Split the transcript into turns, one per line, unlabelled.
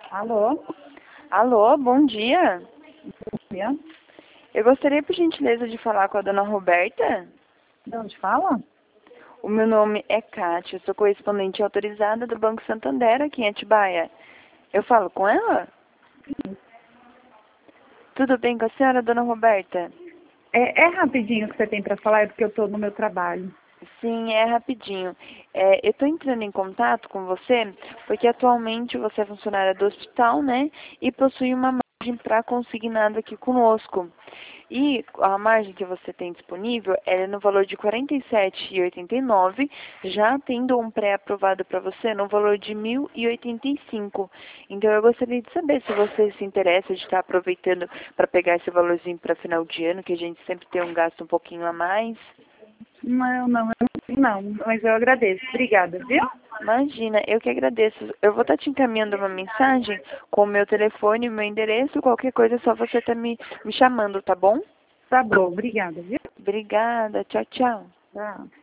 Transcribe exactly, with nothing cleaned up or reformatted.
Alô?
Alô, bom dia.
Dia.
Eu gostaria, por gentileza, de falar com a dona Roberta.
De onde fala?
O meu nome é Kátia, eu sou correspondente autorizada do Banco Santander aqui em Atibaia. Eu falo com ela? Tudo bem com a senhora, dona Roberta?
É, é rapidinho que você tem para falar, é porque eu estou no meu trabalho.
Sim, é rapidinho. É, eu estou entrando em contato com você porque atualmente você é funcionária do hospital, né? E possui uma margem para consignado aqui conosco. E a margem que você tem disponível é no valor de quarenta e sete reais e oitenta e nove centavos, já tendo um pré-aprovado para você no valor de mil e oitenta e cinco reais. Então eu gostaria de saber se você se interessa de estar aproveitando para pegar esse valorzinho para final de ano, que a gente sempre tem um gasto um pouquinho a mais.
Não, não, eu não, não, mas eu agradeço. Obrigada, viu?
Imagina, eu que agradeço. Eu vou estar te encaminhando uma mensagem com o meu telefone, o meu endereço, qualquer coisa é só você estar me, me chamando, tá bom?
Tá bom, obrigada, viu?
Obrigada, tchau, tchau.
Tchau.